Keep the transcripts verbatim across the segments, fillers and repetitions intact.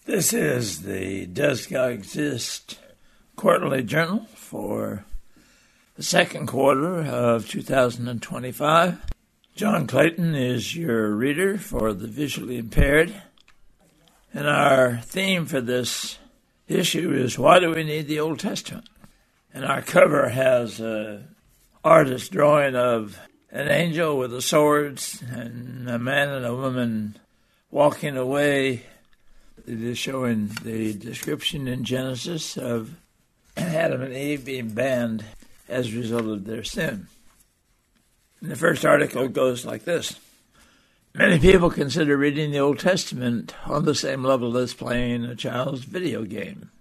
This is the Does God Exist quarterly journal for the second quarter of two thousand twenty-five. John Clayton is your reader for the visually impaired. And our theme for this issue is, why do we need the Old Testament? And our cover has an artist drawing of an angel with a sword and a man and a woman walking away. It is showing the description in Genesis of Adam and Eve being banned as a result of their sin. And the first article goes like this. Many people consider reading the Old Testament on the same level as playing a child's video game.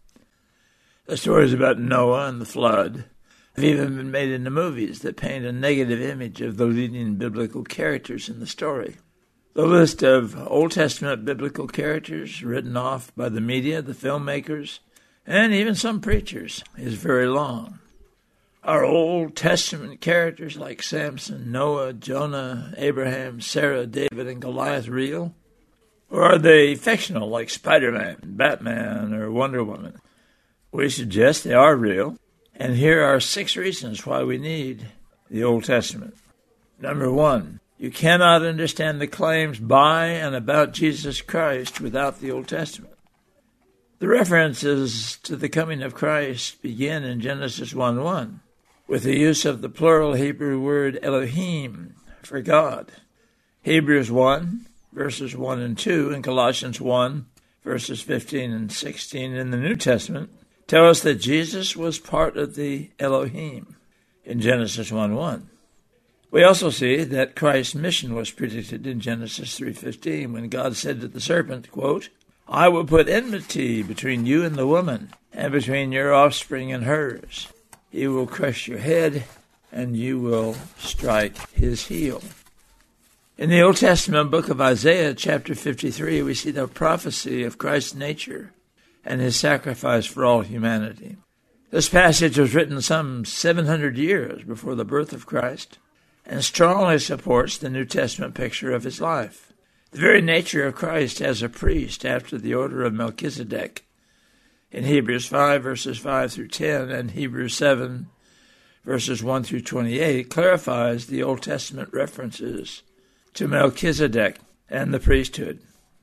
The stories about Noah and the flood have even been made into movies that paint a negative image of the leading biblical characters in the story. The list of Old Testament biblical characters written off by the media, the filmmakers, and even some preachers is very long. Are Old Testament characters like Samson, Noah, Jonah, Abraham, Sarah, David, and Goliath real? Or are they fictional like Spider-Man, Batman, or Wonder Woman? We suggest they are real, and here are six reasons why we need the Old Testament. Number one, you cannot understand the claims by and about Jesus Christ without the Old Testament. The references to the coming of Christ begin in Genesis one one with the use of the plural Hebrew word Elohim for God. Hebrews one, verses one and two, and Colossians one, verses fifteen and sixteen in the New Testament tell us that Jesus was part of the Elohim in Genesis one one. We also see that Christ's mission was predicted in Genesis three fifteen when God said to the serpent, quote, I will put enmity between you and the woman, and between your offspring and hers. He will crush your head, and you will strike his heel. In the Old Testament book of Isaiah, chapter fifty-three, we see the prophecy of Christ's nature and his sacrifice for all humanity. This passage was written some seven hundred years before the birth of Christ, and strongly supports the New Testament picture of his life. The very nature of Christ as a priest after the order of Melchizedek in Hebrews five, verses five through ten, and Hebrews seven, verses one through twenty-eight, clarifies the Old Testament references to Melchizedek and the priesthood.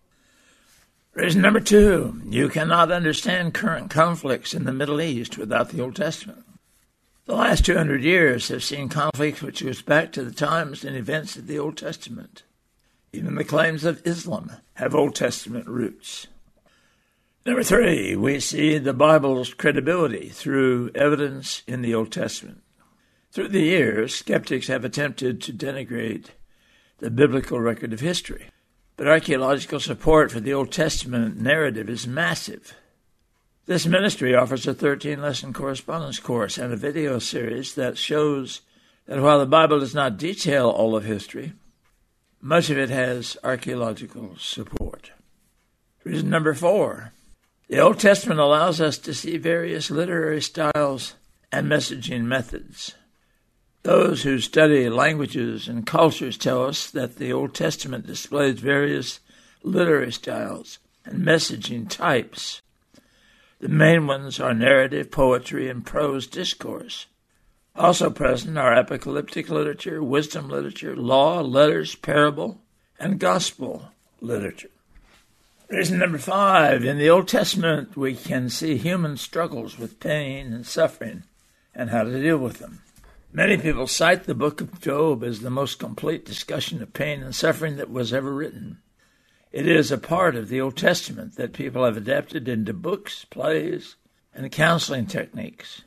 Reason number two, you cannot understand current conflicts in the Middle East without the Old Testament. The last two hundred years have seen conflicts which goes back to the times and events of the Old Testament. Even the claims of Islam have Old Testament roots. Number three, we see the Bible's credibility through evidence in the Old Testament. Through the years, skeptics have attempted to denigrate the biblical record of history, but archaeological support for the Old Testament narrative is massive. This ministry offers a thirteen-lesson correspondence course and a video series that shows that while the Bible does not detail all of history, much of it has archaeological support. Reason number four, the Old Testament allows us to see various literary styles and messaging methods. Those who study languages and cultures tell us that the Old Testament displays various literary styles and messaging types. The main ones are narrative, poetry, and prose discourse. Also present are apocalyptic literature, wisdom literature, law, letters, parable, and gospel literature. Reason number five, in the Old Testament we can see human struggles with pain and suffering and how to deal with them. Many people cite the book of Job as the most complete discussion of pain and suffering that was ever written. It is a part of the Old Testament that people have adapted into books, plays, and counseling techniques.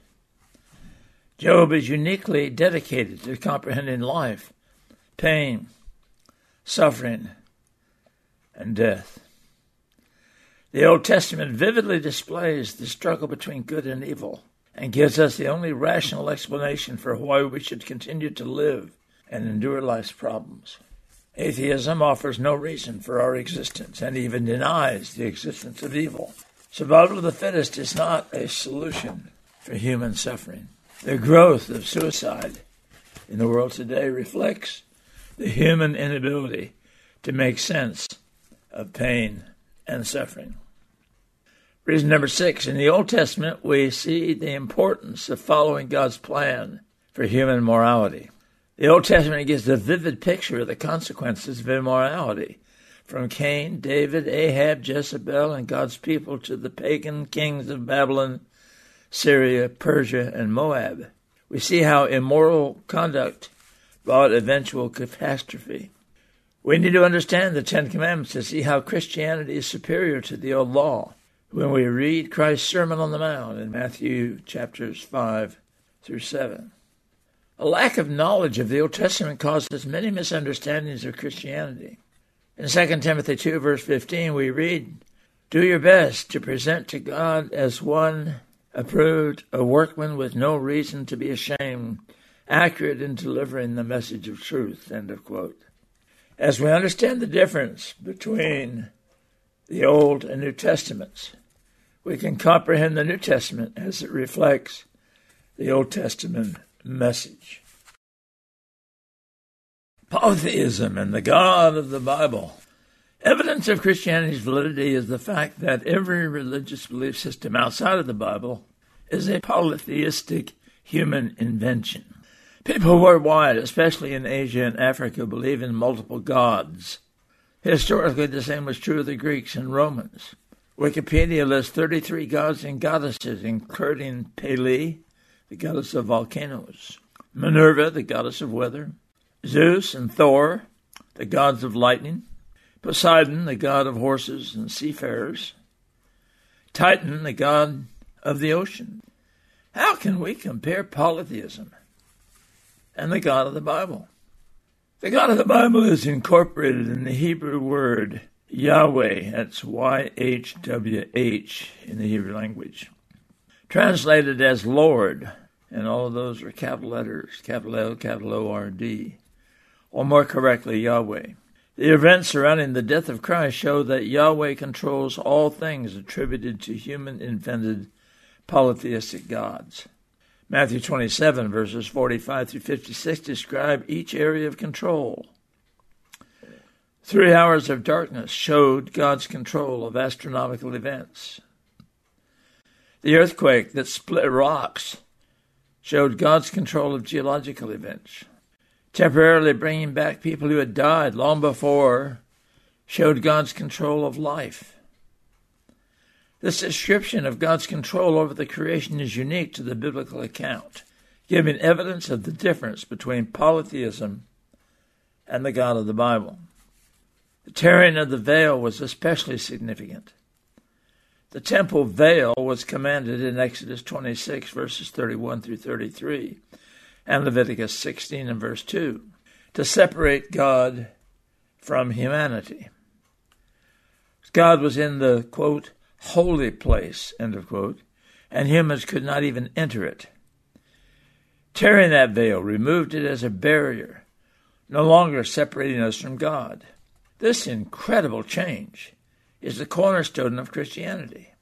Job is uniquely dedicated to comprehending life, pain, suffering, and death. The Old Testament vividly displays the struggle between good and evil and gives us the only rational explanation for why we should continue to live and endure life's problems. Atheism offers no reason for our existence and even denies the existence of evil. Survival of the fittest is not a solution for human suffering. The growth of suicide in the world today reflects the human inability to make sense of pain and suffering. Reason number six, in the Old Testament, we see the importance of following God's plan for human morality. The Old Testament gives a vivid picture of the consequences of immorality, from Cain, David, Ahab, Jezebel, and God's people to the pagan kings of Babylon, Syria, Persia, and Moab. We see how immoral conduct brought eventual catastrophe. We need to understand the Ten Commandments to see how Christianity is superior to the old law when we read Christ's Sermon on the Mount in Matthew chapters five through seven. A lack of knowledge of the Old Testament causes many misunderstandings of Christianity. In Second Timothy two, verse fifteen, we read, "Do your best to present to God as one approved, a workman with no reason to be ashamed, accurate in delivering the message of truth." End of quote. As we understand the difference between the Old and New Testaments, we can comprehend the New Testament as it reflects the Old Testament message. Polytheism and the God of the Bible. Evidence of Christianity's validity is the fact that every religious belief system outside of the Bible is a polytheistic human invention. People worldwide, especially in Asia and Africa, believe in multiple gods. Historically, the same was true of the Greeks and Romans. Wikipedia lists thirty-three gods and goddesses, including Pele, the goddess of volcanoes, Minerva, the goddess of weather, Zeus and Thor, the gods of lightning, Poseidon, the god of horses and seafarers, Titan, the god of the ocean. How can we compare polytheism and the God of the Bible? The God of the Bible is incorporated in the Hebrew word Yahweh. That's Y H W H in the Hebrew language. Translated as Lord, and all of those are capital letters, capital L, capital O R D, or more correctly, Yahweh. The events surrounding the death of Christ show that Yahweh controls all things attributed to human-invented polytheistic gods. Matthew twenty-seven, verses forty-five through fifty-six describe each area of control. Three hours of darkness showed God's control of astronomical events. The earthquake that split rocks showed God's control of geological events. Temporarily bringing back people who had died long before showed God's control of life. This description of God's control over the creation is unique to the biblical account, giving evidence of the difference between polytheism and the God of the Bible. The tearing of the veil was especially significant. The temple veil was commanded in Exodus twenty-six, verses thirty-one through thirty-three, and Leviticus sixteen and verse two, to separate God from humanity. God was in the, quote, holy place, end of quote, and humans could not even enter it. Tearing that veil removed it as a barrier, no longer separating us from God. This incredible change is the cornerstone of Christianity.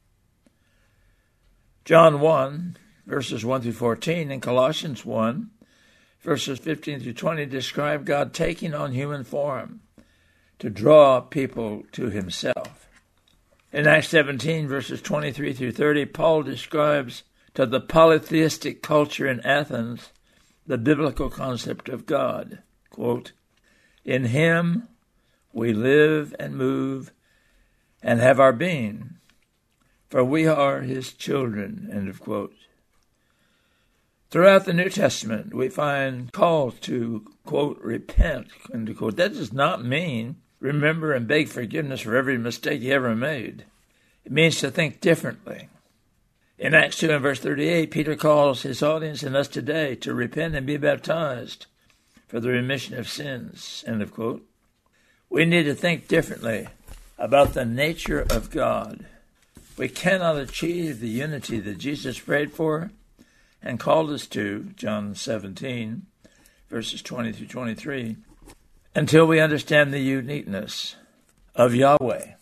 John one, verses one through fourteen, and Colossians one, verses fifteen through twenty, describe God taking on human form to draw people to himself. In Acts seventeen, verses twenty-three through thirty, Paul describes to the polytheistic culture in Athens the biblical concept of God. Quote, "In him we live and move and have our being, for we are his children," end of quote. Throughout the New Testament, we find calls to, quote, repent, end of quote. That does not mean remember and beg forgiveness for every mistake you ever made. It means to think differently. In Acts two and verse thirty-eight, Peter calls his audience and us today to repent and be baptized for the remission of sins, end of quote. We need to think differently about the nature of God. We cannot achieve the unity that Jesus prayed for and called us to, John seventeen, verses twenty through twenty-three, until we understand the uniqueness of Yahweh.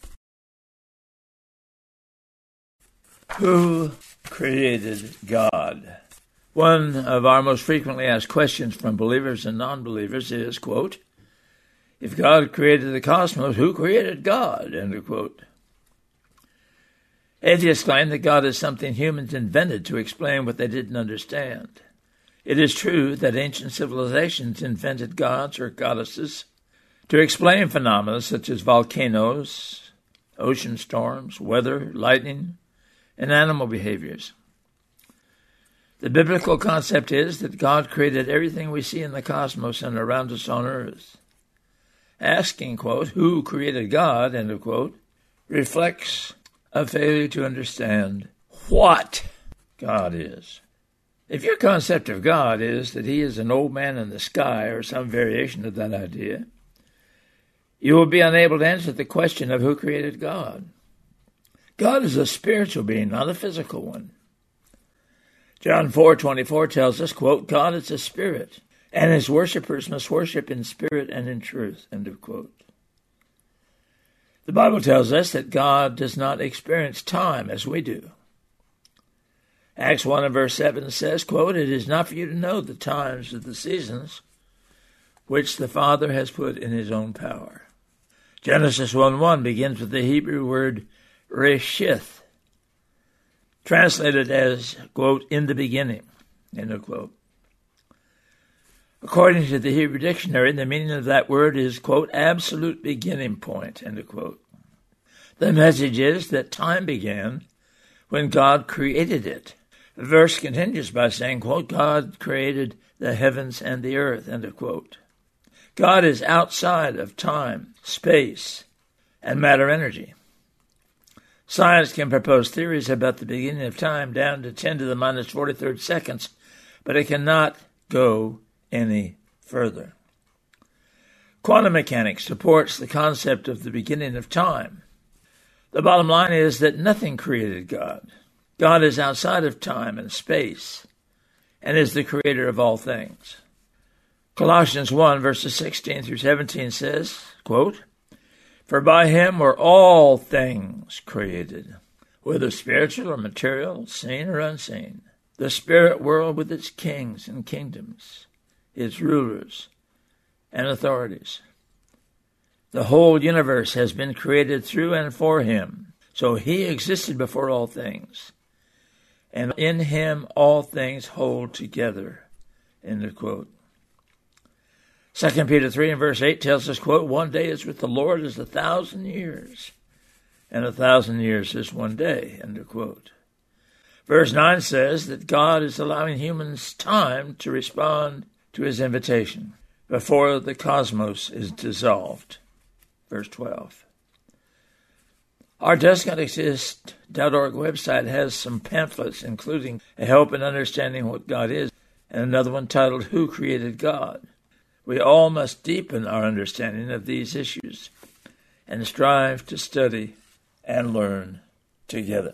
Who created God? One of our most frequently asked questions from believers and non-believers is, quote, if God created the cosmos, who created God? End of quote. Atheists claim that God is something humans invented to explain what they didn't understand. It is true that ancient civilizations invented gods or goddesses to explain phenomena such as volcanoes, ocean storms, weather, lightning, and animal behaviors. The biblical concept is that God created everything we see in the cosmos and around us on earth. Asking, quote, who created God, end of quote, reflects a failure to understand what God is. If your concept of God is that he is an old man in the sky or some variation of that idea, you will be unable to answer the question of who created God. God is a spiritual being, not a physical one. John four twenty-four tells us, quote, God is a spirit, and his worshippers must worship in spirit and in truth, end of quote. The Bible tells us that God does not experience time as we do. Acts one and verse seven says, quote, it is not for you to know the times of the seasons which the Father has put in his own power. Genesis one one begins with the Hebrew word reshith, translated as, quote, in the beginning, end of quote. According to the Hebrew dictionary, the meaning of that word is, quote, absolute beginning point, end of quote. The message is that time began when God created it. The verse continues by saying, quote, God created the heavens and the earth, end of quote. God is outside of time, space, and matter energy. Science can propose theories about the beginning of time down to ten to the minus forty-third seconds, but it cannot go any further. Quantum mechanics supports the concept of the beginning of time. The bottom line is that nothing created God. God is outside of time and space and is the creator of all things. Colossians one, verses sixteen through seventeen says, quote, for by him were all things created, whether spiritual or material, seen or unseen, the spirit world with its kings and kingdoms, its rulers and authorities. The whole universe has been created through and for him, so he existed before all things, and in him all things hold together, end of quote. Second Peter three and verse eight tells us, quote, one day is with the Lord as a thousand years, and a thousand years is one day, end of quote. Verse nine says that God is allowing humans time to respond to his invitation before the cosmos is dissolved. Verse twelve. Our does not exist dot org website has some pamphlets, including a help in understanding what God is, and another one titled, Who Created God? We all must deepen our understanding of these issues and strive to study and learn together.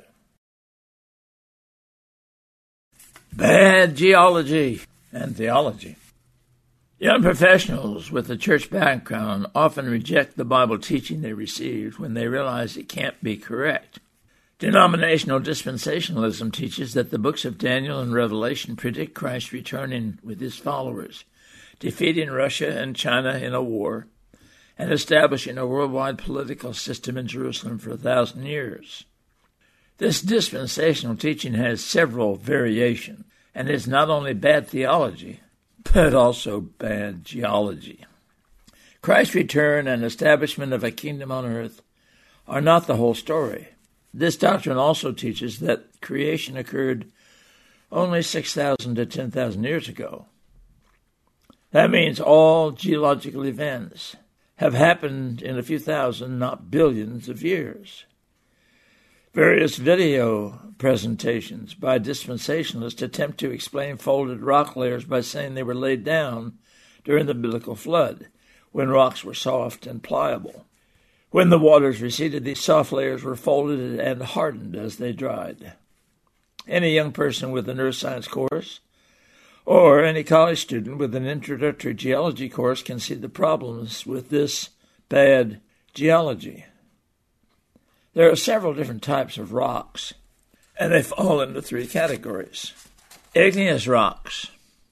Bad geology and theology. Young professionals with a church background often reject the Bible teaching they received when they realize it can't be correct. Denominational dispensationalism teaches that the books of Daniel and Revelation predict Christ returning with his followers, defeating Russia and China in a war, and establishing a worldwide political system in Jerusalem for a thousand years. This dispensational teaching has several variations, and is not only bad theology, but also bad geology. Christ's return and establishment of a kingdom on earth are not the whole story. This doctrine also teaches that creation occurred only six thousand to ten thousand years ago. That means all geological events have happened in a few thousand, not billions of years. Various video presentations by dispensationalists attempt to explain folded rock layers by saying they were laid down during the biblical flood, when rocks were soft and pliable. When the waters receded, these soft layers were folded and hardened as they dried. Any young person with a neuroscience course or any college student with an introductory geology course can see the problems with this bad geology. There are several different types of rocks, and they fall into three categories. Igneous rocks.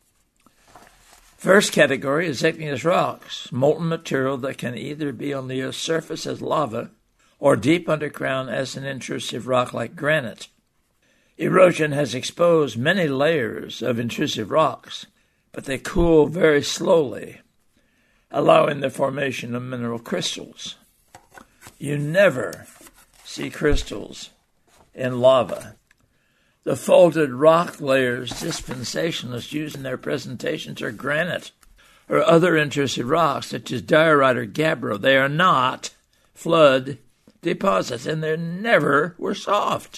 First category is igneous rocks, molten material that can either be on the Earth's surface as lava or deep underground as an intrusive rock like granite. Erosion has exposed many layers of intrusive rocks, but they cool very slowly, allowing the formation of mineral crystals. You never see crystals in lava. The folded rock layers dispensationalists use in their presentations are granite or other intrusive rocks such as diorite or gabbro. They are not flood deposits, and they never were soft.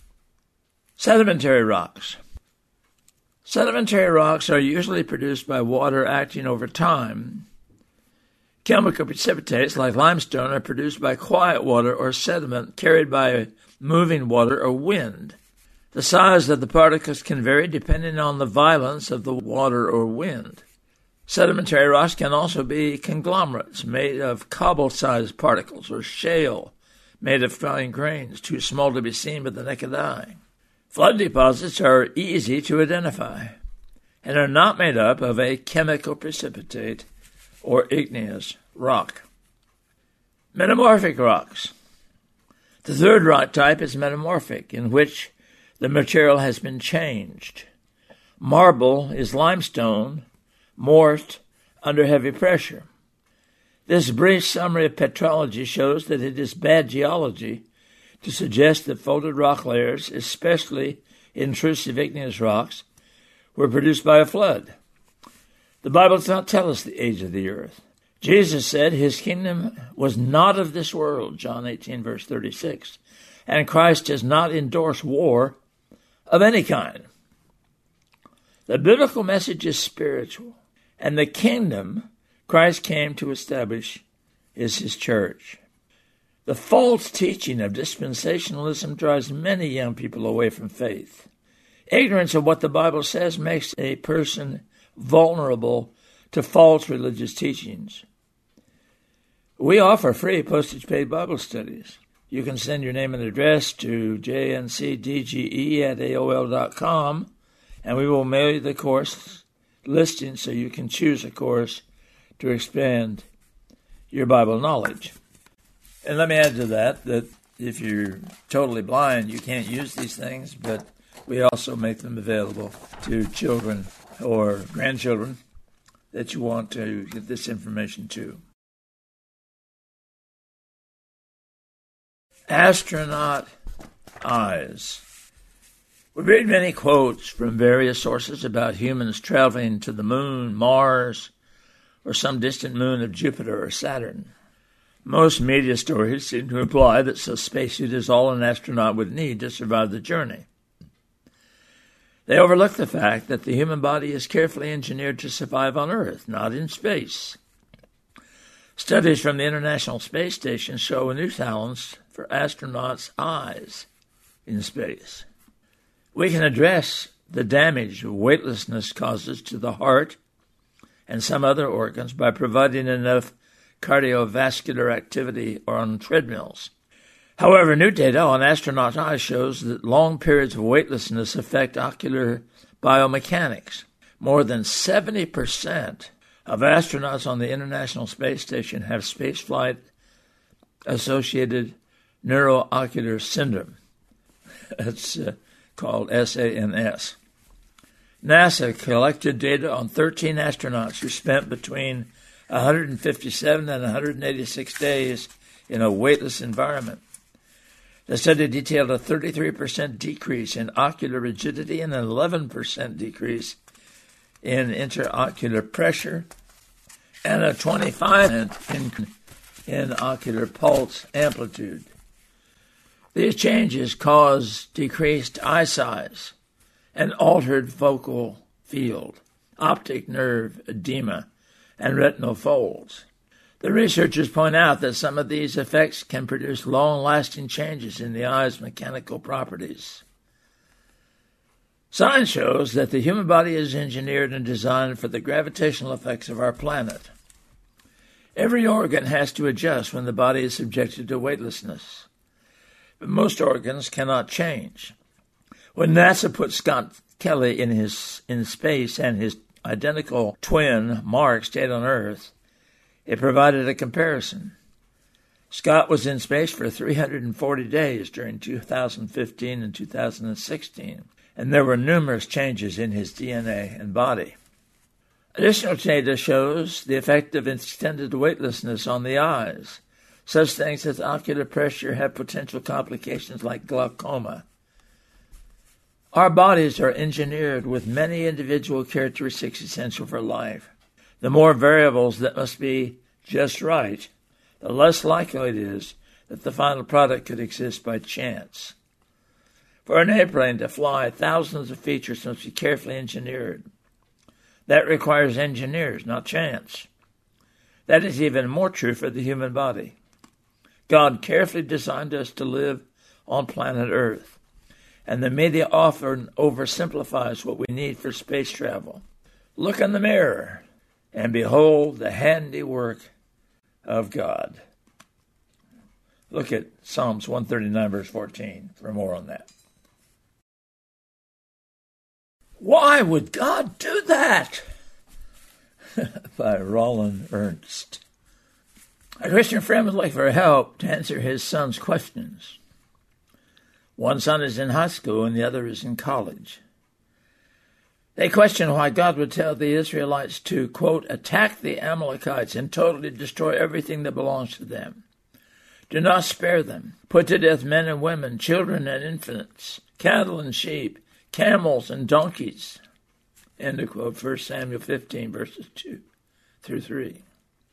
Sedimentary rocks. Sedimentary rocks are usually produced by water acting over time. Chemical precipitates like limestone are produced by quiet water or sediment carried by moving water or wind. The size of the particles can vary depending on the violence of the water or wind. Sedimentary rocks can also be conglomerates made of cobble-sized particles or shale made of fine grains, too small to be seen with the naked eye. Flood deposits are easy to identify and are not made up of a chemical precipitate or igneous rock. Metamorphic rocks. The third rock type is metamorphic, in which the material has been changed. Marble is limestone, morphed under heavy pressure. This brief summary of petrology shows that it is bad geology to suggest that folded rock layers, especially intrusive igneous rocks, were produced by a flood. The Bible does not tell us the age of the earth. Jesus said his kingdom was not of this world, John eighteen, verse thirty-six, and Christ does not endorse war of any kind. The biblical message is spiritual, and the kingdom Christ came to establish is his church. The false teaching of dispensationalism drives many young people away from faith. Ignorance of what the Bible says makes a person vulnerable to false religious teachings. We offer free postage-paid Bible studies. You can send your name and address to j n c d g e at a o l dot com, and we will mail you the course listing so you can choose a course to expand your Bible knowledge. And let me add to that that if you're totally blind, you can't use these things, but we also make them available to children or grandchildren that you want to get this information to. Astronaut eyes. We read many quotes from various sources about humans traveling to the moon, Mars, or some distant moon of Jupiter or Saturn. Most media stories seem to imply that such a spacesuit is all an astronaut would need to survive the journey. They overlook the fact that the human body is carefully engineered to survive on Earth, not in space. Studies from the International Space Station show new talents for astronauts' eyes in space. We can address the damage weightlessness causes to the heart and some other organs by providing enough cardiovascular activity on treadmills. However, new data on astronauts' eyes shows that long periods of weightlessness affect ocular biomechanics. More than seventy percent of astronauts on the International Space Station have spaceflight-associated neuroocular syndrome. That's uh, called S A N S. NASA collected data on thirteen astronauts who spent between one hundred fifty-seven and one hundred eighty-six days in a weightless environment. The study detailed a thirty-three percent decrease in ocular rigidity and an eleven percent decrease in intraocular pressure and a twenty-five percent in, in ocular pulse amplitude. These changes cause decreased eye size, an altered focal field, optic nerve edema, and retinal folds. The researchers point out that some of these effects can produce long-lasting changes in the eye's mechanical properties. Science shows that the human body is engineered and designed for the gravitational effects of our planet. Every organ has to adjust when the body is subjected to weightlessness, but most organs cannot change. When NASA put Scott Kelly in his in space and his identical twin, Mark, stayed on Earth, it provided a comparison. Scott was in space for three hundred forty days during two thousand fifteen and two thousand sixteen, and there were numerous changes in his D N A and body. Additional data shows the effect of extended weightlessness on the eyes. Such things as ocular pressure have potential complications like glaucoma. Our bodies are engineered with many individual characteristics essential for life. The more variables that must be just right, the less likely it is that the final product could exist by chance. For an airplane to fly, thousands of features must be carefully engineered. That requires engineers, not chance. That is even more true for the human body. God carefully designed us to live on planet Earth, and the media often oversimplifies what we need for space travel. Look in the mirror and behold the handiwork of God. Look at Psalms one thirty-nine, verse fourteen, for more on that. Why would God do that? By Roland Ernst. A Christian friend would like for help to answer his son's questions. One son is in high school and the other is in college. They question why God would tell the Israelites to, quote, attack the Amalekites and totally destroy everything that belongs to them. Do not spare them. Put to death men and women, children and infants, cattle and sheep, camels and donkeys. End of quote, First Samuel fifteen, verses two through three.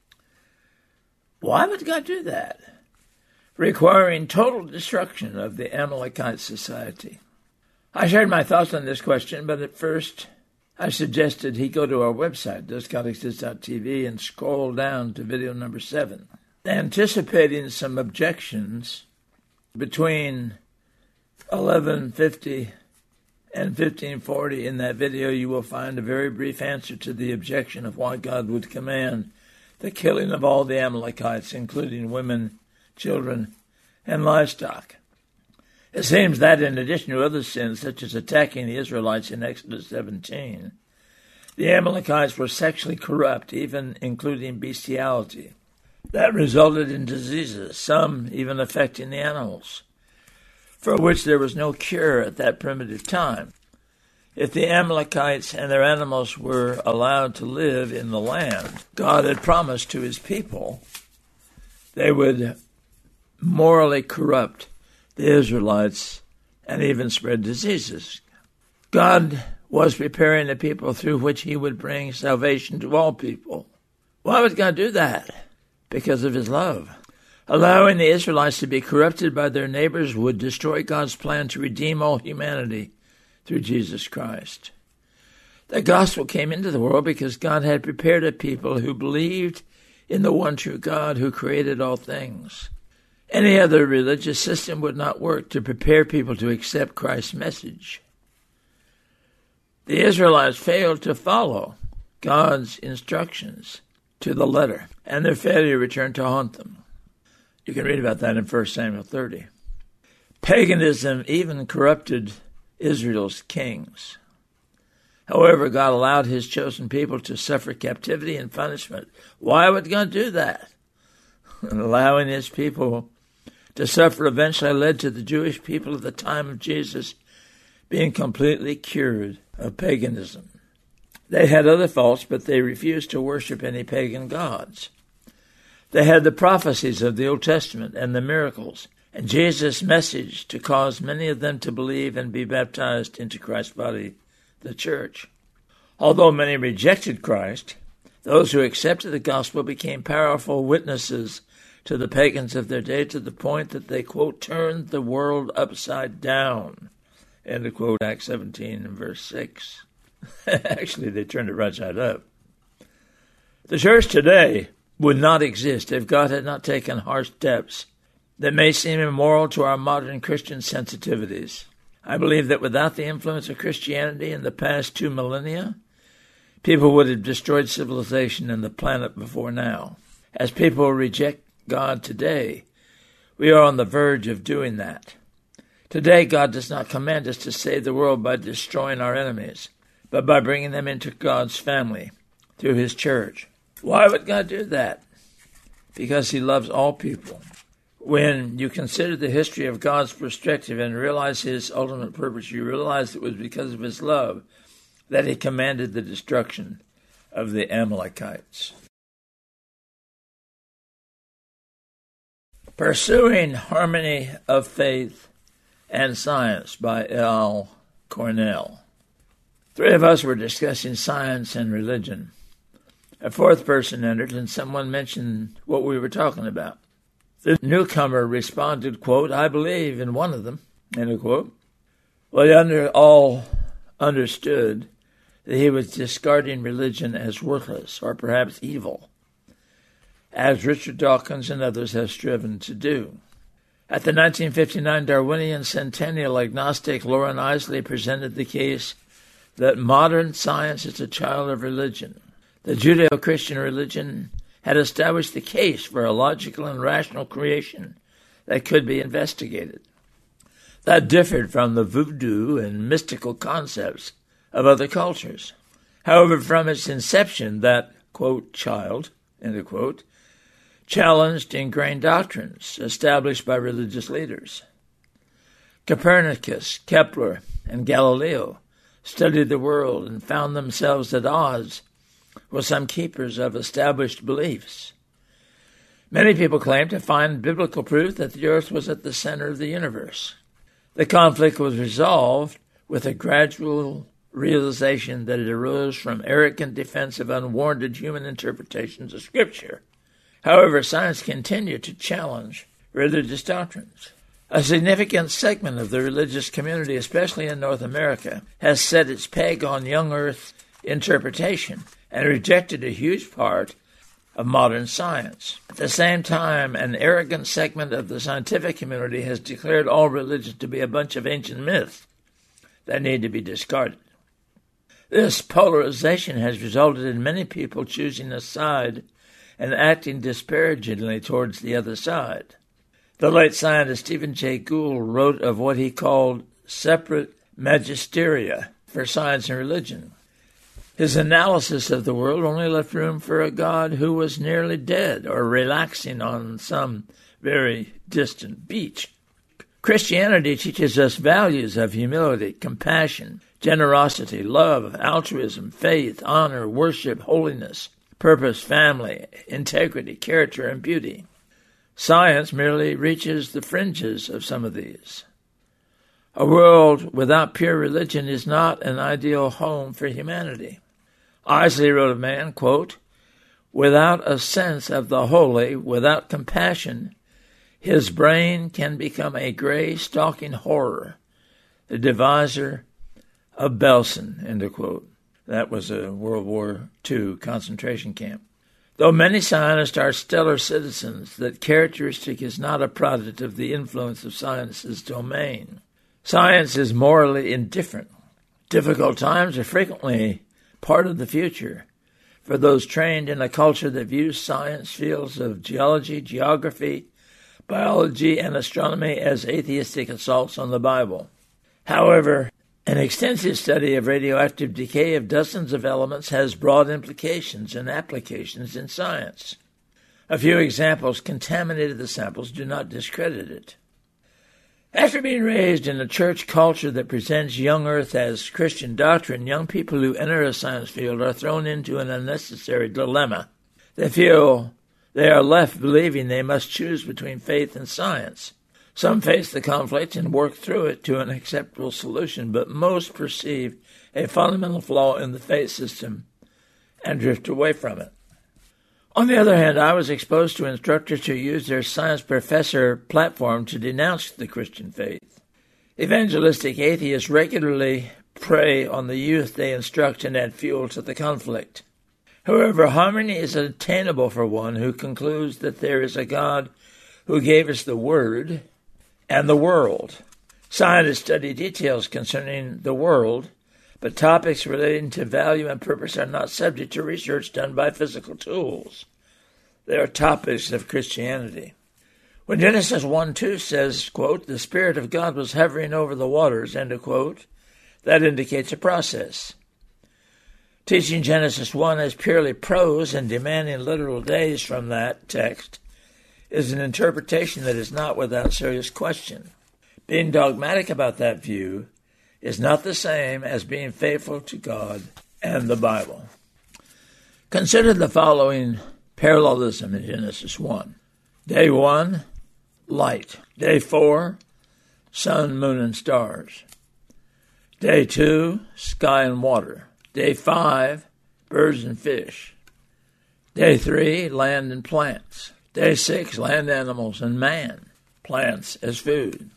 Why would God do that? Requiring total destruction of the Amalekite society. I shared my thoughts on this question, but at first I suggested he go to our website, does god exist dot t v, and scroll down to video number seven. Anticipating some objections between eleven fifty and fifteen forty in that video, you will find a very brief answer to the objection of why God would command the killing of all the Amalekites, including women, children, and livestock. It seems that in addition to other sins, such as attacking the Israelites in Exodus seventeen, the Amalekites were sexually corrupt, even including bestiality. That resulted in diseases, some even affecting the animals, for which there was no cure at that primitive time. If the Amalekites and their animals were allowed to live in the land God had promised to his people, they would morally corrupt the Israelites and even spread diseases. God was preparing a people through which he would bring salvation to all people. Why would God do that? Because of his love. Allowing the Israelites to be corrupted by their neighbors would destroy God's plan to redeem all humanity through Jesus Christ. The gospel came into the world because God had prepared a people who believed in the one true God who created all things. Any other religious system would not work to prepare people to accept Christ's message. The Israelites failed to follow God's instructions to the letter, and their failure returned to haunt them. You can read about that in First Samuel thirty. Paganism even corrupted Israel's kings. However, God allowed his chosen people to suffer captivity and punishment. Why would God do that? Allowing his people to suffer eventually led to the Jewish people of the time of Jesus being completely cured of paganism. They had other faults, but they refused to worship any pagan gods. They had the prophecies of the Old Testament and the miracles, and Jesus' message to cause many of them to believe and be baptized into Christ's body, the church. Although many rejected Christ, those who accepted the gospel became powerful witnesses to the pagans of their day to the point that they, quote, turned the world upside down, end of quote, Acts seventeen and verse six. Actually, they turned it right side up. The church today would not exist if God had not taken harsh steps that may seem immoral to our modern Christian sensitivities. I believe that without the influence of Christianity in the past two millennia, people would have destroyed civilization and the planet before now. As people reject God today, we are on the verge of doing that. Today, God does not command us to save the world by destroying our enemies, but by bringing them into God's family through his church. Why would God do that? Because he loves all people. When you consider the history of God's perspective and realize his ultimate purpose, you realize it was because of his love that he commanded the destruction of the Amalekites. Pursuing Harmony of Faith and Science by L. Cornell. Three of us were discussing science and religion. A fourth person entered, and someone mentioned what we were talking about. The newcomer responded, quote, "I believe in one of them," end of quote. Well, they under, all understood that he was discarding religion as worthless or perhaps evil, as Richard Dawkins and others have striven to do. At the nineteen fifty-nine Darwinian Centennial, agnostic Loren Eiseley presented the case that modern science is a child of religion. The Judeo-Christian religion had established the case for a logical and rational creation that could be investigated. That differed from the voodoo and mystical concepts of other cultures. However, from its inception, that, quote, child, end quote, challenged ingrained doctrines established by religious leaders. Copernicus, Kepler, and Galileo studied the world and found themselves at odds with some keepers of established beliefs. Many people claim to find biblical proof that the earth was at the center of the universe. The conflict was resolved with a gradual realization that it arose from arrogant defense of unwarranted human interpretations of Scripture. However, science continued to challenge religious doctrines. A significant segment of the religious community, especially in North America, has set its peg on young earth interpretation and rejected a huge part of modern science. At the same time, an arrogant segment of the scientific community has declared all religion to be a bunch of ancient myths that need to be discarded. This polarization has resulted in many people choosing a side and acting disparagingly towards the other side. The late scientist Stephen Jay Gould wrote of what he called separate magisteria for science and religion. His analysis of the world only left room for a God who was nearly dead or relaxing on some very distant beach. Christianity teaches us values of humility, compassion, generosity, love, altruism, faith, honor, worship, holiness, purpose, family, integrity, character, and beauty. Science merely reaches the fringes of some of these. A world without pure religion is not an ideal home for humanity. Eiseley wrote of man, quote, "Without a sense of the holy, without compassion, his brain can become a gray, stalking horror, the deviser of Belsen," end of quote. That was a World War Two concentration camp. Though many scientists are stellar citizens, that characteristic is not a product of the influence of science's domain. Science is morally indifferent. Difficult times are frequently part of the future for those trained in a culture that views science fields of geology, geography, biology, and astronomy as atheistic assaults on the Bible. However, an extensive study of radioactive decay of dozens of elements has broad implications and applications in science. A few examples: contaminated the samples do not discredit it. After being raised in a church culture that presents young earth as Christian doctrine, young people who enter a science field are thrown into an unnecessary dilemma. They feel they are left believing they must choose between faith and science. Some face the conflict and work through it to an acceptable solution, but most perceive a fundamental flaw in the faith system and drift away from it. On the other hand, I was exposed to instructors who use their science professor platform to denounce the Christian faith. Evangelistic atheists regularly prey on the youth they instruct and add fuel to the conflict. However, harmony is attainable for one who concludes that there is a God who gave us the Word and the world. Scientists study details concerning the world, but topics relating to value and purpose are not subject to research done by physical tools. They are topics of Christianity. When Genesis one two says, quote, "The Spirit of God was hovering over the waters," end of quote, that indicates a process. Teaching Genesis one as purely prose and demanding literal days from that text is an interpretation that is not without serious question. Being dogmatic about that view is not the same as being faithful to God and the Bible. Consider the following parallelism in Genesis one. Day one, light. Day four, sun, moon, and stars. Day two, sky and water. Day five, birds and fish. Day three, land and plants. Day six, land animals and man, plants as food.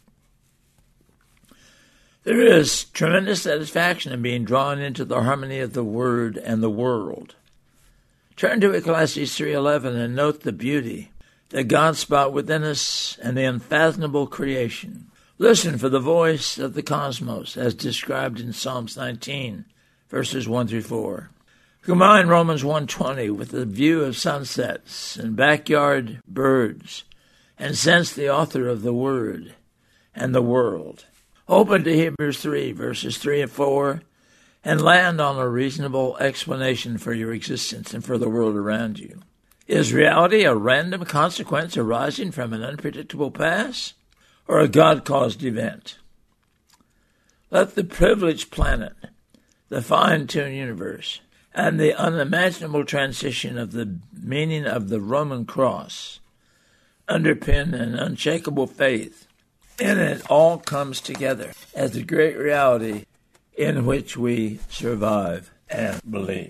There is tremendous satisfaction in being drawn into the harmony of the Word and the world. Turn to Ecclesiastes three eleven and note the beauty that God spot within us and the unfathomable creation. Listen for the voice of the cosmos as described in Psalms nineteen, verses one through four. Combine Romans one twenty with the view of sunsets and backyard birds, and sense the author of the Word and the world. Open to Hebrews three, verses three and four, and land on a reasonable explanation for your existence and for the world around you. Is reality a random consequence arising from an unpredictable past, or a God-caused event? Let the privileged planet, the fine-tuned universe, and the unimaginable transition of the meaning of the Roman cross underpin an unshakable faith. In it all comes together as the great reality in which we survive and believe.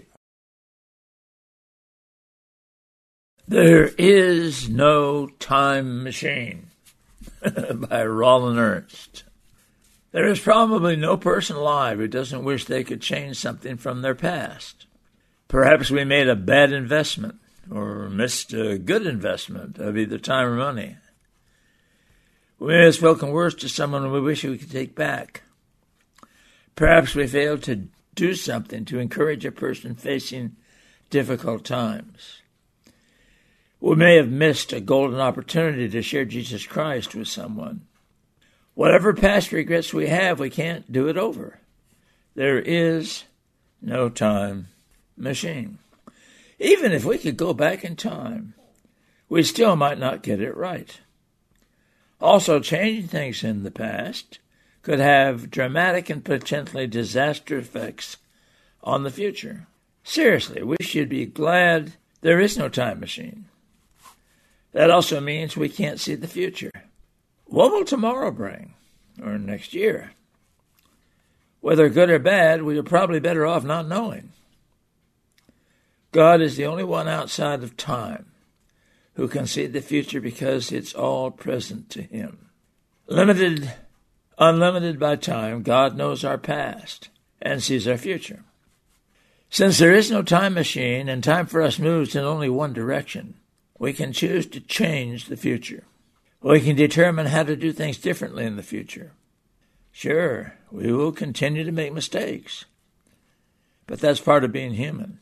There is no time machine by Roland Ernst. There is probably no person alive who doesn't wish they could change something from their past. Perhaps we made a bad investment or missed a good investment of either time or money. We may have spoken words to someone we wish we could take back. Perhaps we failed to do something to encourage a person facing difficult times. We may have missed a golden opportunity to share Jesus Christ with someone. Whatever past regrets we have, we can't do it over. There is no time machine. Even if we could go back in time, we still might not get it right. Also, changing things in the past could have dramatic and potentially disastrous effects on the future. Seriously, we should be glad there is no time machine. That also means we can't see the future. What will tomorrow bring, or next year? Whether good or bad, we are probably better off not knowing. God is the only one outside of time who can see the future because it's all present to him. Limited, unlimited by time, God knows our past and sees our future. Since there is no time machine and time for us moves in only one direction, we can choose to change the future. We can determine how to do things differently in the future. Sure, we will continue to make mistakes, but that's part of being human.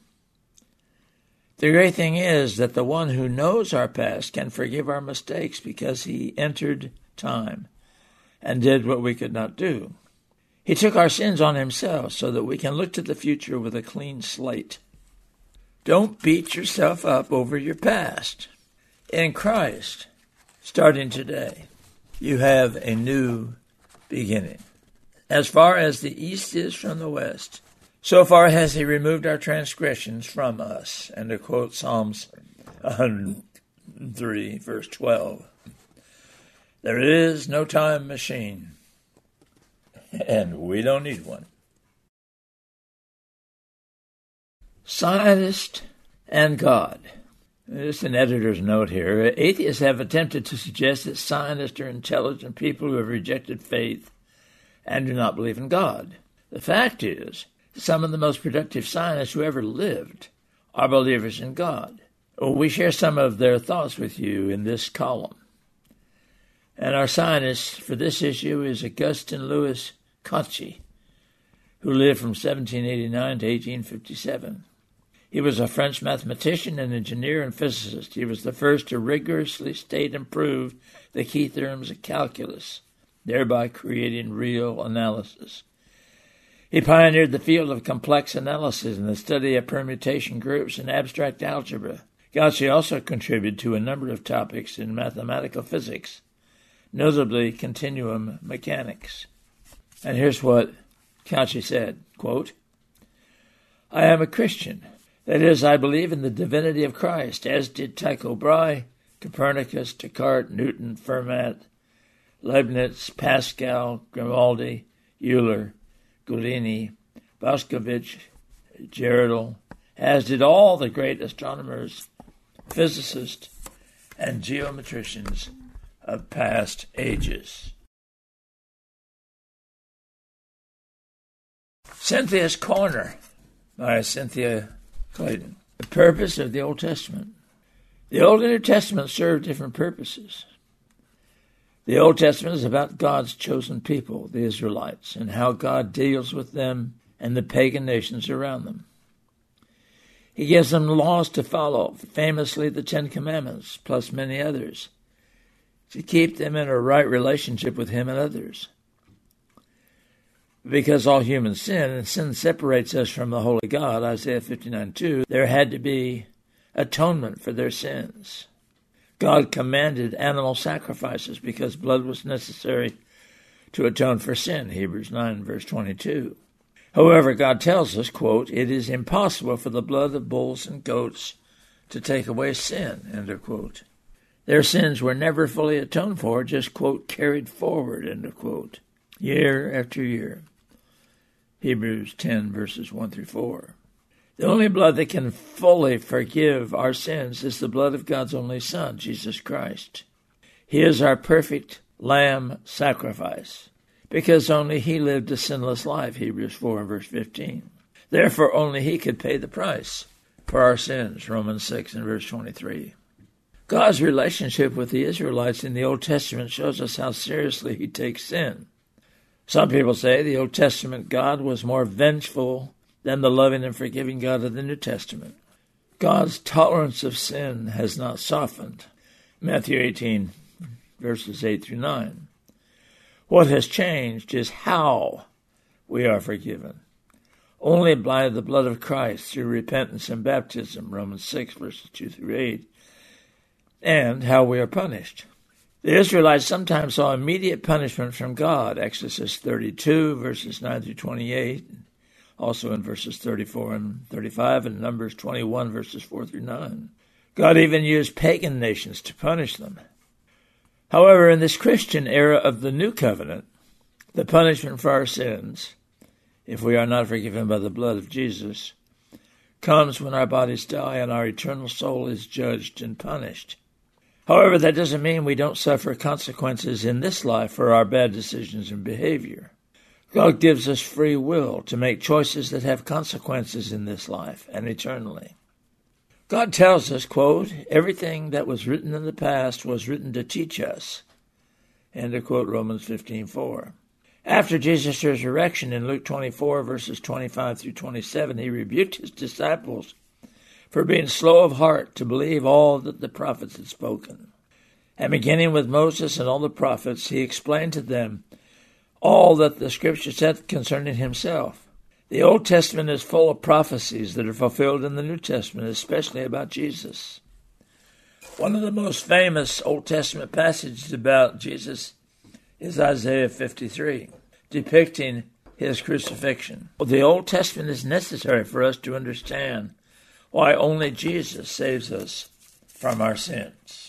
The great thing is that the one who knows our past can forgive our mistakes because he entered time and did what we could not do. He took our sins on himself so that we can look to the future with a clean slate. Don't beat yourself up over your past. In Christ, starting today, you have a new beginning. As far as the east is from the west, so far has he removed our transgressions from us. And to quote Psalms one hundred three, verse twelve, there is no time machine, and we don't need one. Scientist and God. Just an editor's note here. Atheists have attempted to suggest that scientists are intelligent people who have rejected faith and do not believe in God. The fact is, some of the most productive scientists who ever lived are believers in God. We share some of their thoughts with you in this column. And our scientist for this issue is Augustin Louis Cauchy, who lived from seventeen eighty-nine to eighteen fifty-seven. He was a French mathematician and engineer and physicist. He was the first to rigorously state and prove the key theorems of calculus, thereby creating real analysis. He pioneered the field of complex analysis and the study of permutation groups and abstract algebra, Gauci also contributed to a number of topics in mathematical physics, notably continuum mechanics. And here's what Gauci said, quote, "I am a Christian. That is, I believe in the divinity of Christ, as did Tycho Brahe, Copernicus, Descartes, Newton, Fermat, Leibniz, Pascal, Grimaldi, Euler, Giuliani, Boscovich, Girardot, as did all the great astronomers, physicists, and geometricians of past ages." Cynthia's Corner by Cynthia Clayton. The purpose of the Old Testament. The Old and New Testament serve different purposes. The Old Testament is about God's chosen people, the Israelites, and how God deals with them and the pagan nations around them. He gives them laws to follow, famously the Ten Commandments, plus many others, to keep them in a right relationship with Him and others. Because all humans sin, and sin separates us from the holy God, Isaiah fifty-nine two, there had to be atonement for their sins. God commanded animal sacrifices because blood was necessary to atone for sin, Hebrews nine, verse twenty-two. However, God tells us, quote, "It is impossible for the blood of bulls and goats to take away sin," end of quote. Their sins were never fully atoned for, just, quote, carried forward, end of quote, year after year. Hebrews ten, verses one through four. The only blood that can fully forgive our sins is the blood of God's only Son, Jesus Christ. He is our perfect lamb sacrifice, because only He lived a sinless life, Hebrews four and verse fifteen. Therefore, only He could pay the price for our sins, Romans six and verse twenty-three. God's relationship with the Israelites in the Old Testament shows us how seriously He takes sin. Some people say the Old Testament God was more vengeful than the loving and forgiving God of the New Testament. God's tolerance of sin has not softened. Matthew eighteen, verses eight through nine. What has changed is how we are forgiven. Only by the blood of Christ through repentance and baptism, Romans six, verses two through eight, and how we are punished. The Israelites sometimes saw immediate punishment from God, Exodus thirty-two, verses nine through twenty-eight, also in verses thirty-four and thirty-five, and Numbers twenty-one, verses four through nine. God even used pagan nations to punish them. However, in this Christian era of the New Covenant, the punishment for our sins, if we are not forgiven by the blood of Jesus, comes when our bodies die and our eternal soul is judged and punished. However, that doesn't mean we don't suffer consequences in this life for our bad decisions and behavior. God gives us free will to make choices that have consequences in this life and eternally. God tells us, quote, "Everything that was written in the past was written to teach us," end of quote, Romans fifteen four. After Jesus' resurrection in Luke twenty-four, verses twenty-five through twenty-seven, He rebuked His disciples for being slow of heart to believe all that the prophets had spoken. And beginning with Moses and all the prophets, He explained to them all that the Scripture said concerning Himself. The Old Testament is full of prophecies that are fulfilled in the New Testament, especially about Jesus. One of the most famous Old Testament passages about Jesus is Isaiah fifty-three, depicting His crucifixion. The Old Testament is necessary for us to understand why only Jesus saves us from our sins.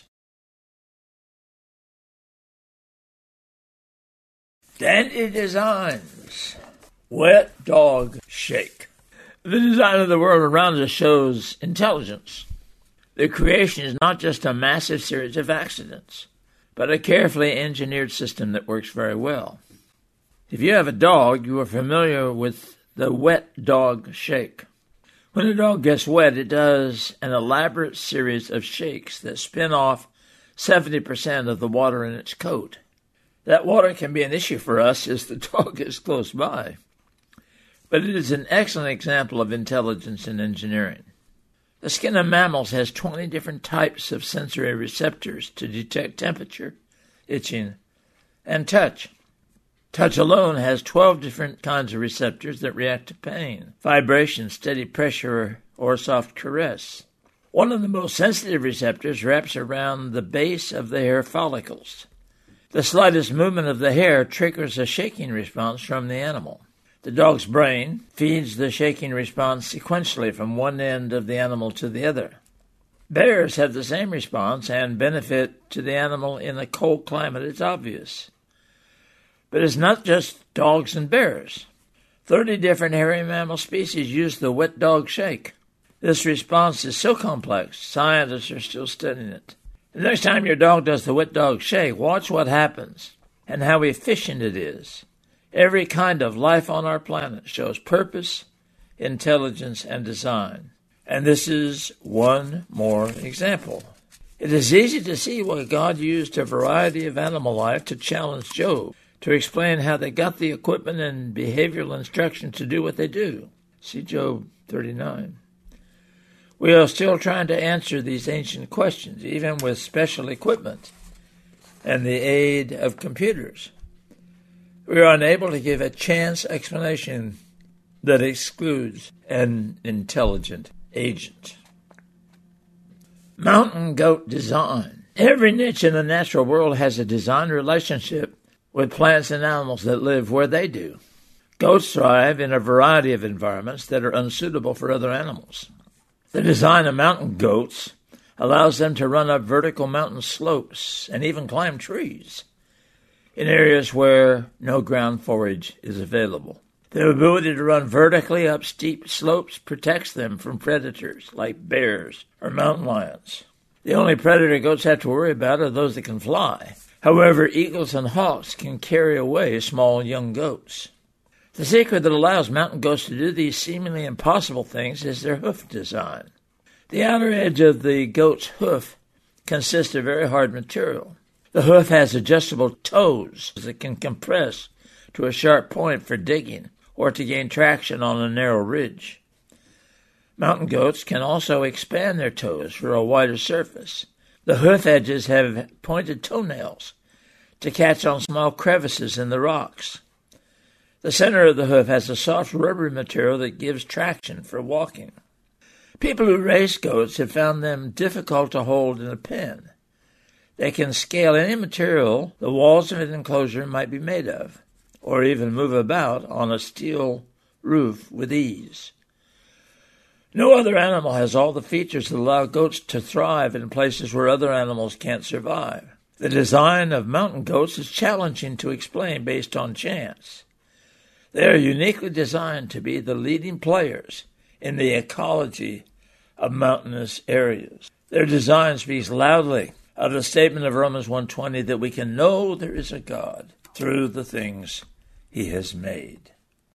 Dandy Designs Wet Dog Shake. The design of the world around us shows intelligence. The creation is not just a massive series of accidents, but a carefully engineered system that works very well. If you have a dog, you are familiar with the wet dog shake. When a dog gets wet, it does an elaborate series of shakes that spin off seventy percent of the water in its coat. That water can be an issue for us as the dog is close by, but it is an excellent example of intelligence in engineering. The skin of mammals has twenty different types of sensory receptors to detect temperature, itching, and touch. Touch alone has twelve different kinds of receptors that react to pain, vibration, steady pressure, or a soft caress. One of the most sensitive receptors wraps around the base of the hair follicles. The slightest movement of the hair triggers a shaking response from the animal. The dog's brain feeds the shaking response sequentially from one end of the animal to the other. Bears have the same response, and benefit to the animal in a cold climate is obvious. But it's not just dogs and bears. Thirty different hairy mammal species use the wet dog shake. This response is so complex, scientists are still studying it. The next time your dog does the wet dog shake, watch what happens and how efficient it is. Every kind of life on our planet shows purpose, intelligence, and design. And this is one more example. It is easy to see why God used a variety of animal life to challenge Job, to explain how they got the equipment and behavioral instruction to do what they do. See Job thirty-nine. We are still trying to answer these ancient questions, even with special equipment and the aid of computers. We are unable to give a chance explanation that excludes an intelligent agent. Mountain goat design. Every niche in the natural world has a design relationship with plants and animals that live where they do. Goats thrive in a variety of environments that are unsuitable for other animals. The design of mountain goats allows them to run up vertical mountain slopes and even climb trees in areas where no ground forage is available. Their ability to run vertically up steep slopes protects them from predators like bears or mountain lions. The only predator goats have to worry about are those that can fly. However, eagles and hawks can carry away small young goats. The secret that allows mountain goats to do these seemingly impossible things is their hoof design. The outer edge of the goat's hoof consists of very hard material. The hoof has adjustable toes that can compress to a sharp point for digging or to gain traction on a narrow ridge. Mountain goats can also expand their toes for a wider surface. The hoof edges have pointed toenails to catch on small crevices in the rocks. The center of the hoof has a soft rubbery material that gives traction for walking. People who raise goats have found them difficult to hold in a pen. They can scale any material the walls of an enclosure might be made of, or even move about on a steel roof with ease. No other animal has all the features that allow goats to thrive in places where other animals can't survive. The design of mountain goats is challenging to explain based on chance. They are uniquely designed to be the leading players in the ecology of mountainous areas. Their design speaks loudly of the statement of Romans one twenty that we can know there is a God through the things he has made.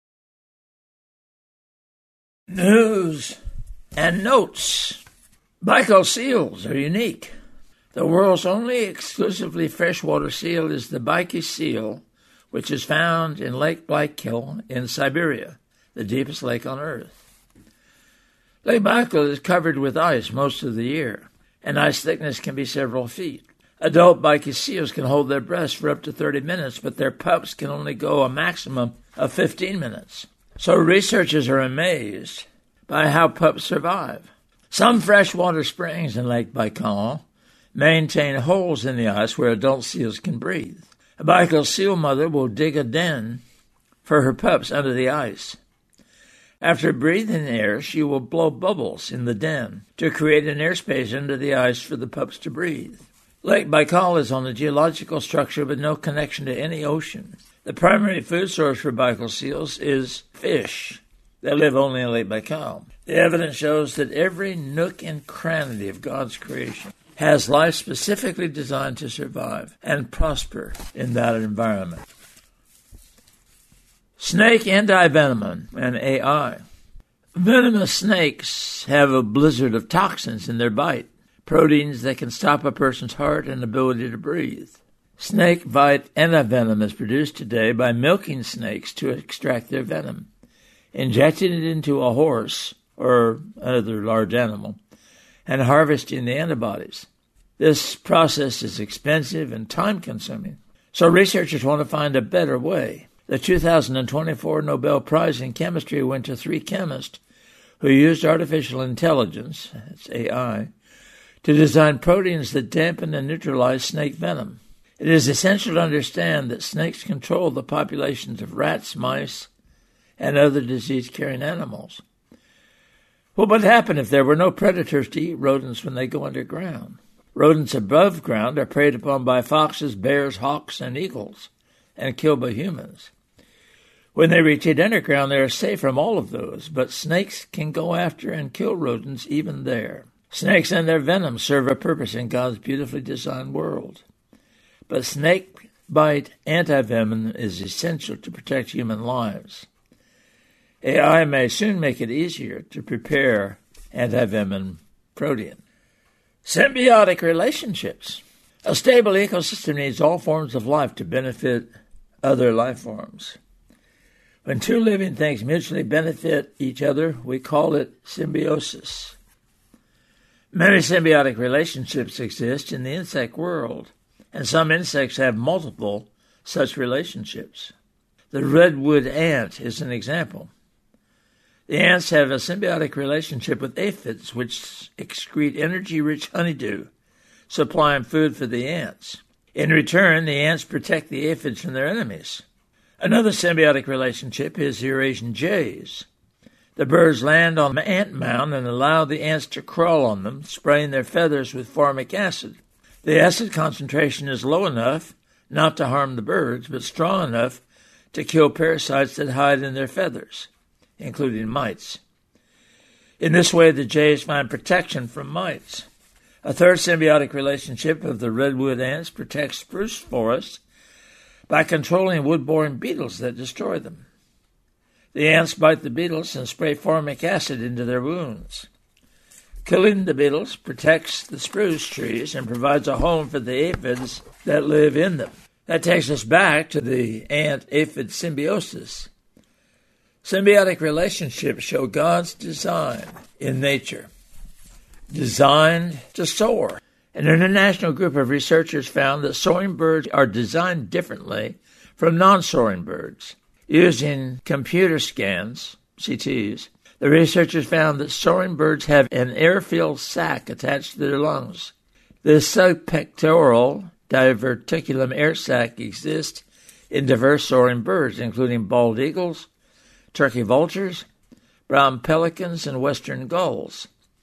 News and notes. Baikal seals are unique. The world's only exclusively freshwater seal is the Baikal seal, which is found in Lake Baikal in Siberia, the deepest lake on Earth. Lake Baikal is covered with ice most of the year, and ice thickness can be several feet. Adult Baikal seals can hold their breaths for up to thirty minutes, but their pups can only go a maximum of fifteen minutes. So researchers are amazed by how pups survive. Some freshwater springs in Lake Baikal maintain holes in the ice where adult seals can breathe. A Baikal seal mother will dig a den for her pups under the ice. After breathing air, she will blow bubbles in the den to create an airspace under the ice for the pups to breathe. Lake Baikal is on a geological structure with no connection to any ocean. The primary food source for Baikal seals is fish. They live only in Lake Baikal. The evidence shows that every nook and cranny of God's creation has life specifically designed to survive and prosper in that environment. Snake anti-venom and A I. Venomous snakes have a blizzard of toxins in their bite, proteins that can stop a person's heart and ability to breathe. Snake bite antivenom is produced today by milking snakes to extract their venom, injecting it into a horse or another large animal, and harvesting the antibodies. This process is expensive and time-consuming, so researchers want to find a better way. The two thousand twenty-four Nobel Prize in Chemistry went to three chemists who used artificial intelligence, that's A I, to design proteins that dampen and neutralize snake venom. It is essential to understand that snakes control the populations of rats, mice, and other disease-carrying animals. What would happen if there were no predators to eat rodents when they go underground? Rodents above ground are preyed upon by foxes, bears, hawks, and eagles, and killed by humans. When they retreat underground, they are safe from all of those, but snakes can go after and kill rodents even there. Snakes and their venom serve a purpose in God's beautifully designed world. But snake bite antivenom is essential to protect human lives. A I may soon make it easier to prepare antivenom protein. Symbiotic relationships. A stable ecosystem needs all forms of life to benefit other life forms. When two living things mutually benefit each other, we call it symbiosis. Many symbiotic relationships exist in the insect world, and some insects have multiple such relationships. The redwood ant is an example. The ants have a symbiotic relationship with aphids, which excrete energy-rich honeydew, supplying food for the ants. In return, the ants protect the aphids from their enemies. Another symbiotic relationship is the Eurasian jays. The birds land on the ant mound and allow the ants to crawl on them, spraying their feathers with formic acid. The acid concentration is low enough not to harm the birds, but strong enough to kill parasites that hide in their feathers, including mites. In this way, the jays find protection from mites. A third symbiotic relationship of the redwood ants protects spruce forests by controlling wood-borne beetles that destroy them. The ants bite the beetles and spray formic acid into their wounds. Killing the beetles protects the spruce trees and provides a home for the aphids that live in them. That takes us back to the ant-aphid symbiosis. Symbiotic relationships show God's design in nature, designed to soar. An international group of researchers found that soaring birds are designed differently from non-soaring birds. Using computer scans, C Ts, the researchers found that soaring birds have an air-filled sac attached to their lungs. This subpectoral diverticulum air sac exists in diverse soaring birds, including bald eagles, turkey vultures, brown pelicans, and western gulls.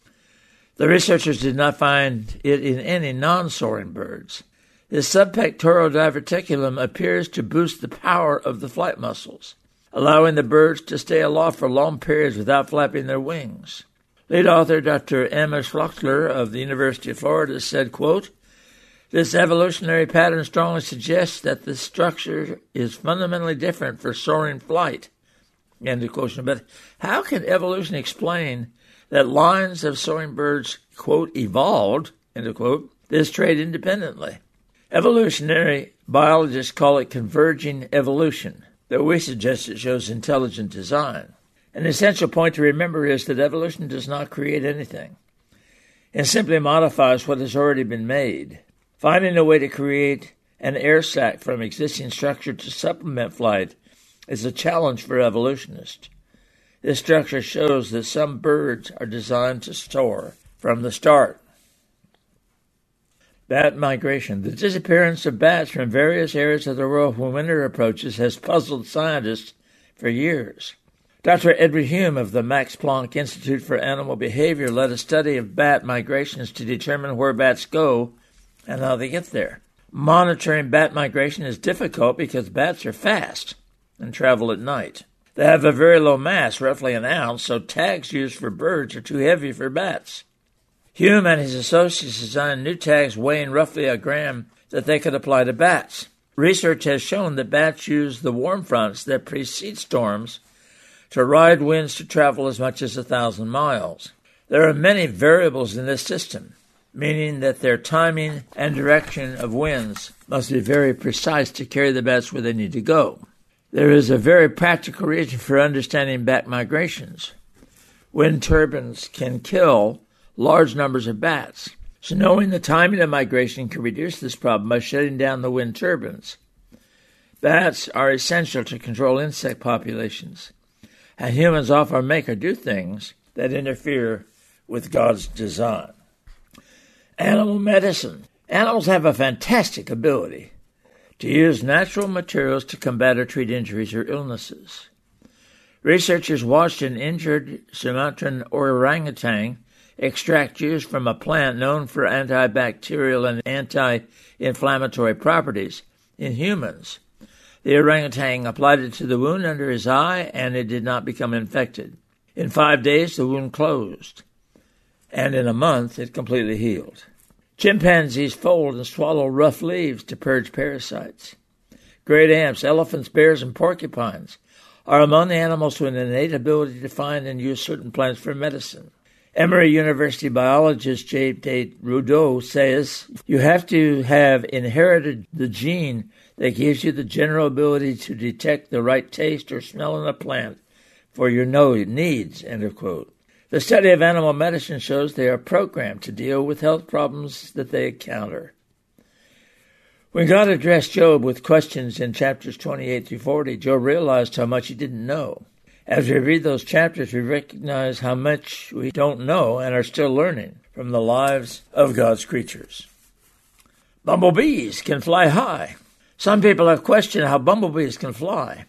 The researchers did not find it in any non-soaring birds. This subpectoral diverticulum appears to boost the power of the flight muscles, allowing the birds to stay aloft for long periods without flapping their wings. Lead author Doctor Emma Schlockler of the University of Florida said, quote, "This evolutionary pattern strongly suggests that the structure is fundamentally different for soaring flight." End of quote. But how can evolution explain that lines of soaring birds, quote, evolved, end of quote, this trait independently? Evolutionary biologists call it converging evolution, though we suggest it shows intelligent design. An essential point to remember is that evolution does not create anything. It simply modifies what has already been made. Finding a way to create an air sac from existing structure to supplement flight is a challenge for evolutionists. This structure shows that some birds are designed to soar from the start. Bat migration. The disappearance of bats from various areas of the world when winter approaches has puzzled scientists for years. Doctor Edward Hume of the Max Planck Institute for Animal Behavior led a study of bat migrations to determine where bats go and how they get there. Monitoring bat migration is difficult because bats are fast and travel at night. They have a very low mass, roughly an ounce, so tags used for birds are too heavy for bats. Hume and his associates designed new tags weighing roughly a gram that they could apply to bats. Research has shown that bats use the warm fronts that precede storms to ride winds to travel as much as a thousand miles. There are many variables in this system, meaning that their timing and direction of winds must be very precise to carry the bats where they need to go. There is a very practical reason for understanding bat migrations. Wind turbines can kill large numbers of bats, so knowing the timing of migration can reduce this problem by shutting down the wind turbines. Bats are essential to control insect populations, and humans often make or do things that interfere with God's design. Animal medicine. Animals have a fantastic ability to use natural materials to combat or treat injuries or illnesses. Researchers watched an injured Sumatran orangutan extract juice from a plant known for antibacterial and anti-inflammatory properties in humans. The orangutan applied it to the wound under his eye, and it did not become infected. In five days, the wound closed, and in a month, it completely healed. Chimpanzees fold and swallow rough leaves to purge parasites. Great ants, elephants, bears, and porcupines are among the animals with an innate ability to find and use certain plants for medicine. Emory University biologist J. Tate Rudeau says, you have to have inherited the gene that gives you the general ability to detect the right taste or smell in a plant for your needs, end of quote. The study of animal medicine shows they are programmed to deal with health problems that they encounter. When God addressed Job with questions in chapters twenty-eight through forty, Job realized how much he didn't know. As we read those chapters, we recognize how much we don't know and are still learning from the lives of God's creatures. Bumblebees can fly high. Some people have questioned how bumblebees can fly.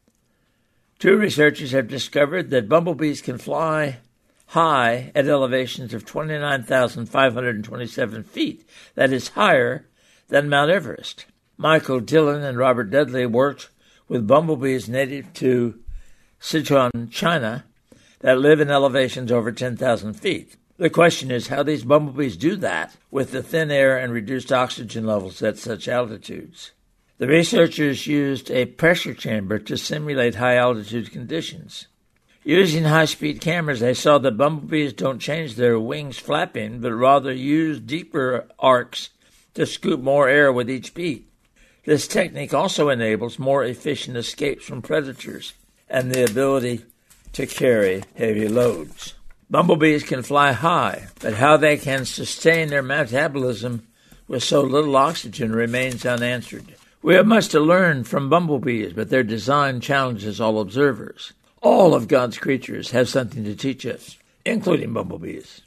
Two researchers have discovered that bumblebees can fly high at elevations of twenty-nine thousand five hundred twenty-seven feet. That is higher than Mount Everest. Michael Dillon and Robert Dudley worked with bumblebees native to Sichuan, China, that live in elevations over ten thousand feet. The question is how these bumblebees do that with the thin air and reduced oxygen levels at such altitudes. The researchers used a pressure chamber to simulate high-altitude conditions. Using high-speed cameras, they saw that bumblebees don't change their wings flapping, but rather use deeper arcs to scoop more air with each beat. This technique also enables more efficient escapes from predators and the ability to carry heavy loads. Bumblebees can fly high, but how they can sustain their metabolism with so little oxygen remains unanswered. We have much to learn from bumblebees, but their design challenges all observers. All of God's creatures have something to teach us, including bumblebees.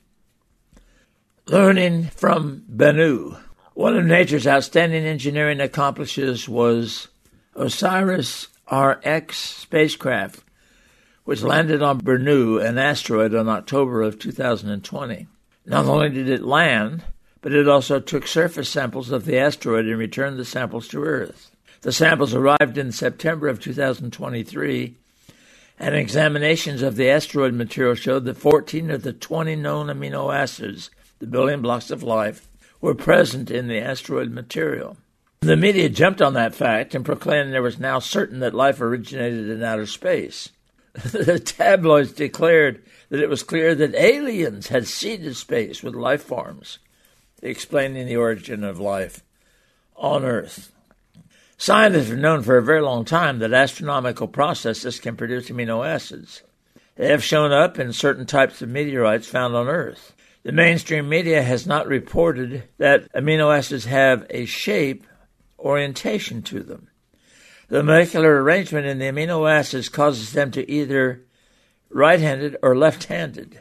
Learning from Bennu. One of nature's outstanding engineering accomplishments was OSIRIS R X spacecraft, which landed on Bennu, an asteroid, on October of two thousand twenty. Not only did it land, but it also took surface samples of the asteroid and returned the samples to Earth. The samples arrived in September of two thousand twenty-three, and examinations of the asteroid material showed that fourteen of the twenty known amino acids, the building blocks of life, were present in the asteroid material. The media jumped on that fact and proclaimed there was now certain that life originated in outer space. The tabloids declared that it was clear that aliens had seeded space with life forms, explaining the origin of life on Earth. Scientists have known for a very long time that astronomical processes can produce amino acids. They have shown up in certain types of meteorites found on Earth. The mainstream media has not reported that amino acids have a shape orientation to them. The molecular arrangement in the amino acids causes them to either right-handed or left-handed.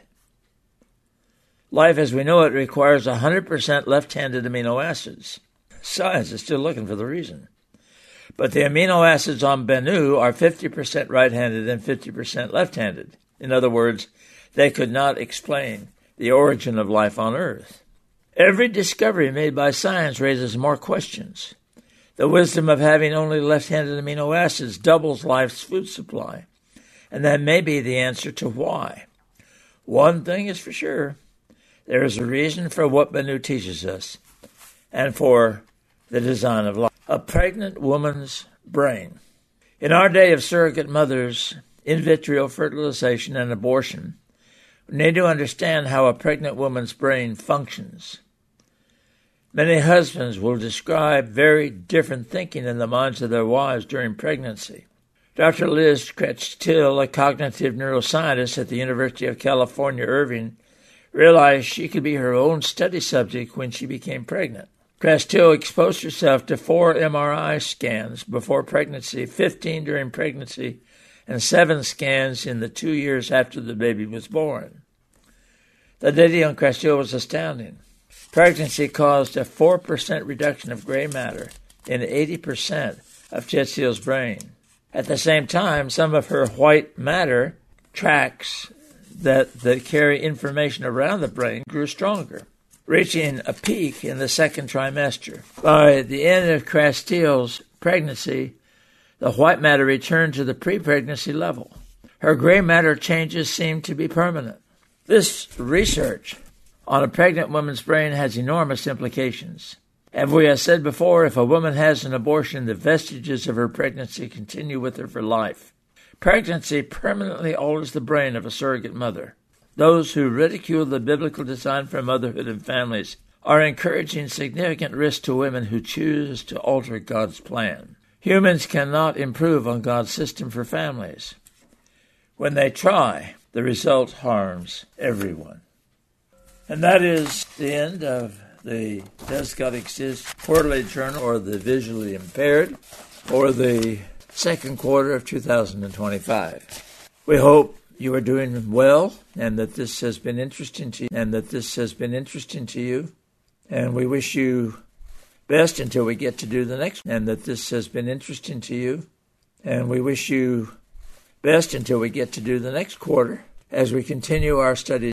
Life as we know it requires one hundred percent left-handed amino acids. Science is still looking for the reason. But the amino acids on Bennu are fifty percent right-handed and fifty percent left-handed. In other words, they could not explain the origin of life on Earth. Every discovery made by science raises more questions. The wisdom of having only left-handed amino acids doubles life's food supply, and that may be the answer to why. One thing is for sure, there is a reason for what Bennu teaches us, and for the design of life. A pregnant woman's brain. In our day of surrogate mothers, in vitro fertilization, and abortion, we need to understand how a pregnant woman's brain functions. Many husbands will describe very different thinking in the minds of their wives during pregnancy. Doctor Liz Kretz-Till, a cognitive neuroscientist at the University of California, Irvine, realized she could be her own study subject when she became pregnant. Kretz-Till exposed herself to four M R I scans before pregnancy, fifteen during pregnancy, and seven scans in the two years after the baby was born. The data on Castile was astounding. Pregnancy caused a four percent reduction of gray matter in eighty percent of Chetziel's brain. At the same time, some of her white matter tracts that, that carry information around the brain grew stronger, reaching a peak in the second trimester. By the end of Castile's pregnancy, the white matter returned to the pre-pregnancy level. Her gray matter changes seemed to be permanent. This research on a pregnant woman's brain has enormous implications. As we have said before, if a woman has an abortion, the vestiges of her pregnancy continue with her for life. Pregnancy permanently alters the brain of a surrogate mother. Those who ridicule the biblical design for motherhood and families are encouraging significant risk to women who choose to alter God's plan. Humans cannot improve on God's system for families. When they try, the result harms everyone. And that is the end of the Does God Exist Quarterly Journal, or the Visually Impaired, for the second quarter of two thousand twenty-five. We hope you are doing well, and that this has been interesting to you, and that this has been interesting to you. And we wish you best until we get to do the next, and that this has been interesting to you. And we wish you best until we get to do the next quarter as we continue our studies.